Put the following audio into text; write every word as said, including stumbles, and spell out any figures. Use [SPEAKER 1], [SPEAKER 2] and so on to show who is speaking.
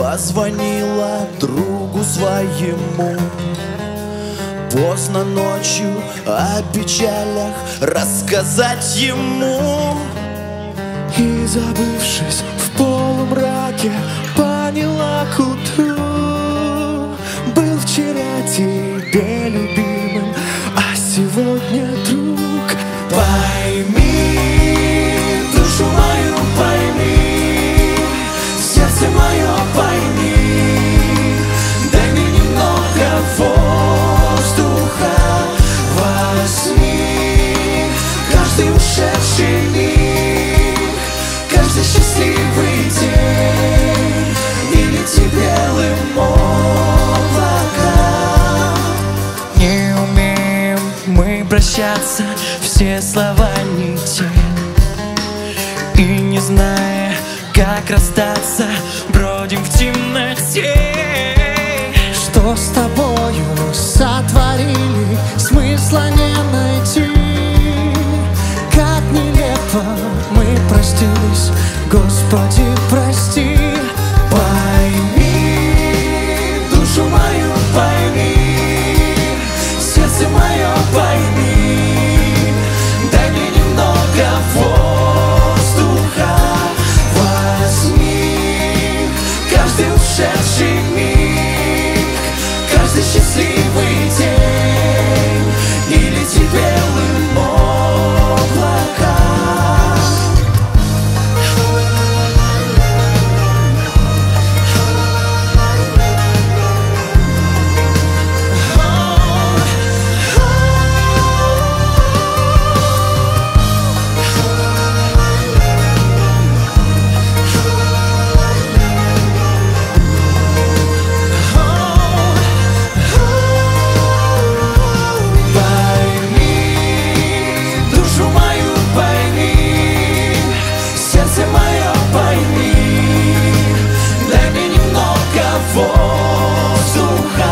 [SPEAKER 1] позвонила другу своему. Поздно ночью о печалях рассказать ему.
[SPEAKER 2] И, забывшись в полумраке, поняла к утру: был вчера тебе любимым, а сегодня друг.
[SPEAKER 1] Пойми, душу мою пойми, сердце мое пойми, дай мне немного воздуха. Возьми каждый ушедший миг, каждый счастливый день, и лети белым облаком.
[SPEAKER 2] Не умеем мы прощаться, все слова не те, и не зная, как расстаться, бродим в темноте. Что с тобою сотворили, смысла не найти. Как нелепо мы простились, Господи, прости.
[SPEAKER 1] Пойми, душу мою пойми, сердце мое пойми, дай мне немного воздуха. Возьми каждый ушедший миг, каждый счастливый день, и лети белым облаком. Воздуха.